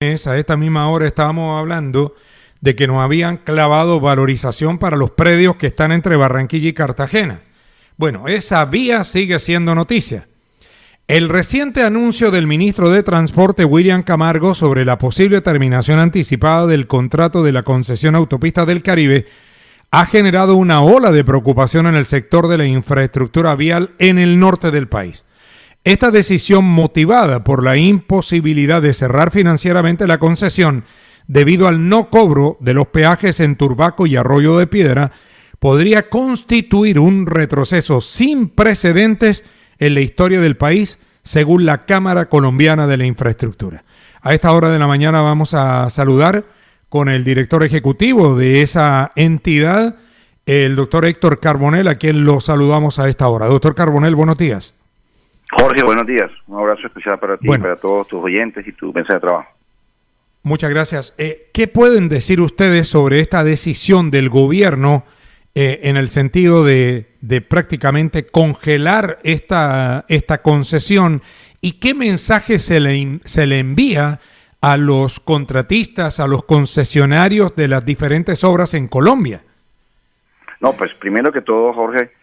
A esta misma hora estábamos hablando de que nos habían clavado valorización para los predios que están entre Barranquilla y Cartagena. Bueno, esa vía sigue siendo noticia. El reciente anuncio del ministro de Transporte, William Camargo, sobre la posible terminación anticipada del contrato de la concesión Autopistas del Caribe ha generado una ola de preocupación en el sector de la infraestructura vial en el norte del país. Esta decisión, motivada por la imposibilidad de cerrar financieramente la concesión debido al no cobro de los peajes en Turbaco y Arroyo de Piedra, podría constituir un retroceso sin precedentes en la historia del país, según la Cámara Colombiana de la Infraestructura. A esta hora de la mañana vamos a saludar con el director ejecutivo de esa entidad, el doctor Héctor Carbonell, a quien lo saludamos a esta hora. Doctor Carbonell, buenos días. Jorge, buenos días. Un abrazo especial para ti, para todos tus oyentes y tu mesa de trabajo. Muchas gracias. ¿Qué pueden decir ustedes sobre esta decisión del gobierno en el sentido de prácticamente congelar esta concesión? ¿Y qué mensaje se le envía a los contratistas, a los concesionarios de las diferentes obras en Colombia? No, pues primero que todo, Jorge,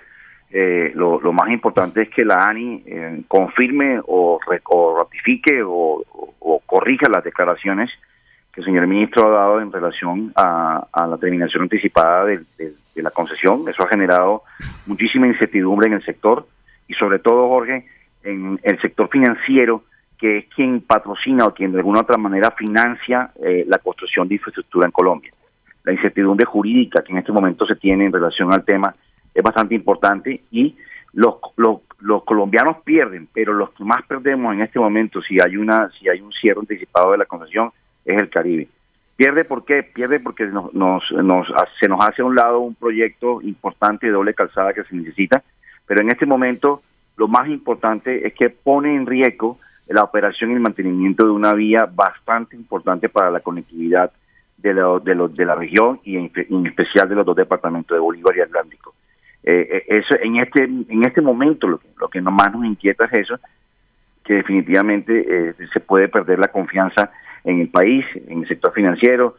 lo más importante es que la ANI confirme o ratifique o corrija las declaraciones que el señor ministro ha dado en relación a la terminación anticipada de la concesión. Eso ha generado muchísima incertidumbre en el sector y sobre todo, Jorge, en el sector financiero, que es quien patrocina o quien de alguna otra manera financia la construcción de infraestructura en Colombia. La incertidumbre jurídica que en este momento se tiene en relación al tema es bastante importante y los colombianos pierden, pero los que más perdemos en este momento, si hay un cierre anticipado de la concesión, es el Caribe. ¿Pierde por qué? Pierde porque se nos hace a un lado un proyecto importante de doble calzada que se necesita, pero en este momento lo más importante es que pone en riesgo la operación y el mantenimiento de una vía bastante importante para la conectividad de la región y en especial de los dos departamentos de Bolívar y Atlántico. Eso en este momento lo que más nos inquieta es eso, que definitivamente se puede perder la confianza en el país, en el sector financiero,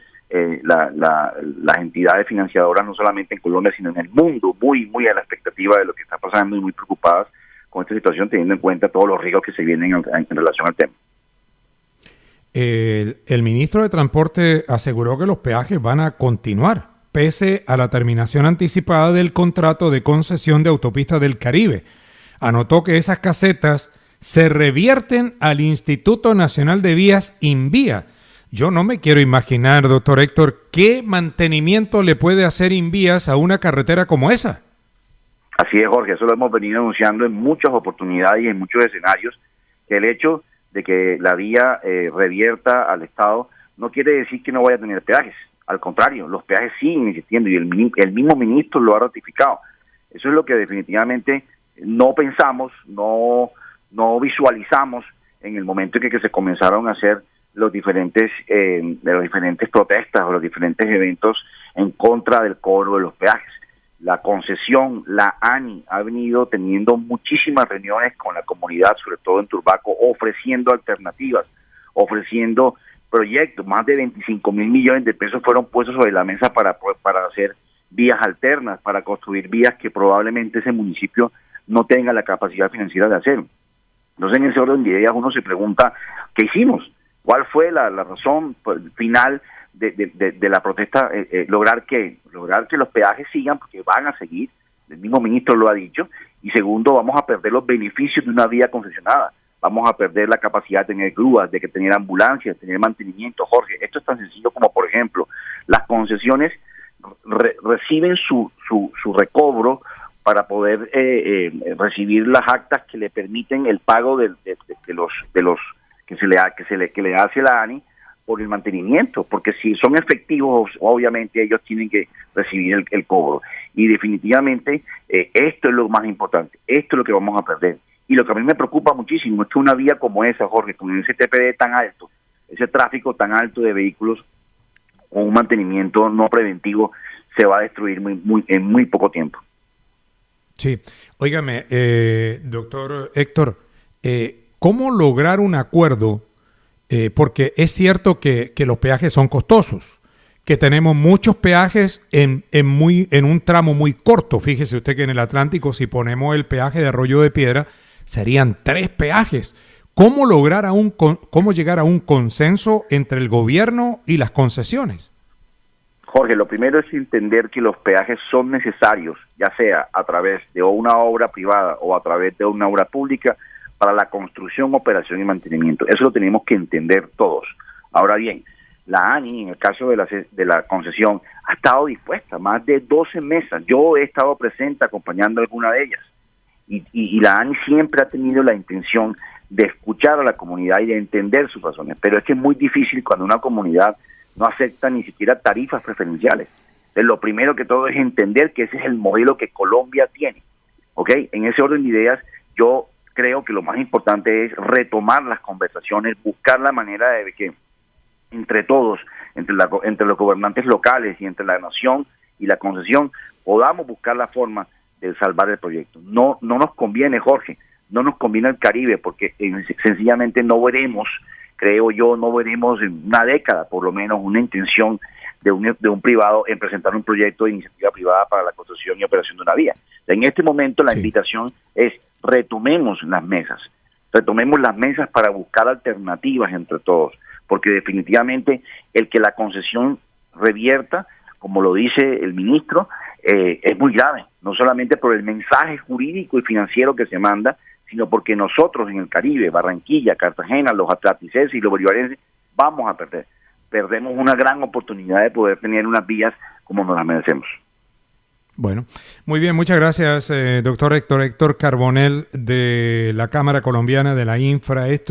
las entidades financiadoras no solamente en Colombia sino en el mundo, muy a la expectativa de lo que está pasando y muy preocupadas con esta situación, teniendo en cuenta todos los riesgos que se vienen en relación al tema. El ministro de Transporte aseguró que los peajes van a continuar pese a la terminación anticipada del contrato de concesión de Autopistas del Caribe. Anotó que esas casetas se revierten al Instituto Nacional de Vías, INVÍA. Yo no me quiero imaginar, doctor Héctor, qué mantenimiento le puede hacer INVÍAS a una carretera como esa. Así es, Jorge, eso lo hemos venido anunciando en muchas oportunidades y en muchos escenarios, que el hecho de que la vía revierta al Estado no quiere decir que no vaya a tener peajes. Al contrario, los peajes siguen existiendo y el mismo ministro lo ha ratificado. Eso es lo que definitivamente no pensamos, no visualizamos en el momento en que se comenzaron a hacer los diferentes protestas o los diferentes eventos en contra del cobro de los peajes. La concesión, la ANI, ha venido teniendo muchísimas reuniones con la comunidad, sobre todo en Turbaco, ofreciendo alternativas, ofreciendo proyectos. Más de 25 mil millones de pesos fueron puestos sobre la mesa para hacer vías alternas, para construir vías que probablemente ese municipio no tenga la capacidad financiera de hacer. Entonces, en ese orden de ideas uno se pregunta, ¿qué hicimos? ¿Cuál fue la razón final de la protesta? Lograr que los peajes sigan, porque van a seguir, el mismo ministro lo ha dicho, y segundo, vamos a perder los beneficios de una vía concesionada, vamos a perder la capacidad de tener grúas, de que tener ambulancias, de tener mantenimiento. Jorge, esto es tan sencillo como, por ejemplo, las concesiones reciben su recobro para poder recibir las actas que le permiten el pago de los que le hace la ANI por el mantenimiento, porque si son efectivos, obviamente ellos tienen que recibir el cobro. Y definitivamente esto es lo más importante, esto es lo que vamos a perder. Y lo que a mí me preocupa muchísimo es que una vía como esa, Jorge, con ese TPD tan alto, ese tráfico tan alto de vehículos, con un mantenimiento no preventivo, se va a destruir en muy poco tiempo. Sí, óigame, doctor Héctor, ¿cómo lograr un acuerdo Porque es cierto que los peajes son costosos, que tenemos muchos peajes en un tramo muy corto. Fíjese usted que en el Atlántico, si ponemos el peaje de Arroyo de Piedra, serían 3 peajes. ¿Cómo llegar a un consenso entre el gobierno y las concesiones? Jorge, lo primero es entender que los peajes son necesarios, ya sea a través de una obra privada o a través de una obra pública, para la construcción, operación y mantenimiento. Eso lo tenemos que entender todos. Ahora bien, la ANI, en el caso de la concesión, ha estado dispuesta, más de 12 mesas. Yo he estado presente acompañando alguna de ellas. Y la ANI siempre ha tenido la intención de escuchar a la comunidad y de entender sus razones. Pero es que es muy difícil cuando una comunidad no acepta ni siquiera tarifas preferenciales. Entonces, lo primero que todo es entender que ese es el modelo que Colombia tiene. ¿Ok? En ese orden de ideas, yo creo que lo más importante es retomar las conversaciones, buscar la manera de que entre todos, entre los gobernantes locales y entre la nación y la concesión, podamos buscar la forma de salvar el proyecto. No nos conviene, Jorge, no nos conviene el Caribe, porque sencillamente no veremos, creo yo, no veremos en una década, por lo menos, una intención de un privado en presentar un proyecto de iniciativa privada para la construcción y operación de una vía. En este momento la invitación es retomemos las mesas para buscar alternativas entre todos, porque definitivamente el que la concesión revierta, como lo dice el ministro, es muy grave, no solamente por el mensaje jurídico y financiero que se manda, sino porque nosotros en el Caribe, Barranquilla, Cartagena, los atlanticenses y los bolivarenses, vamos a perder. Perdemos una gran oportunidad de poder tener unas vías como nos las merecemos. Bueno, muy bien, muchas gracias, doctor Héctor Carbonell, de la Cámara Colombiana de la Infra.